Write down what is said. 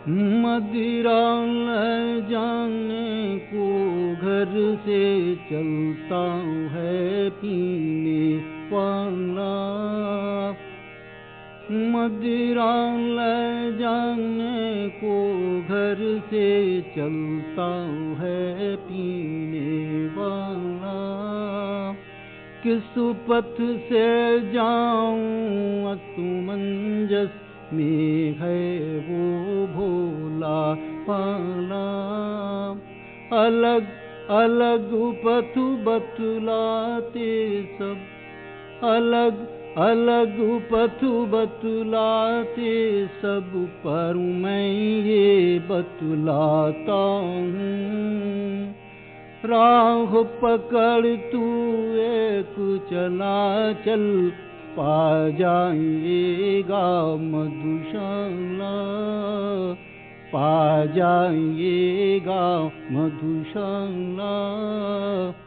मदिरा ले जाने को घर से चलता है पीने वाला। मदिरा ले जाने को घर से चलता है पीने वाला। किस पथ से जाऊं असमंजस में है वो भोला पाला। अलग अलग पथ बतलाते सब, अलग अलग पथ बतलाते सब, पर मैं ये बतलाता हूँ। राह पकड़ तू एक चला चल, पा जाएगा मधुशाला, पा जाएगा मधुशाला।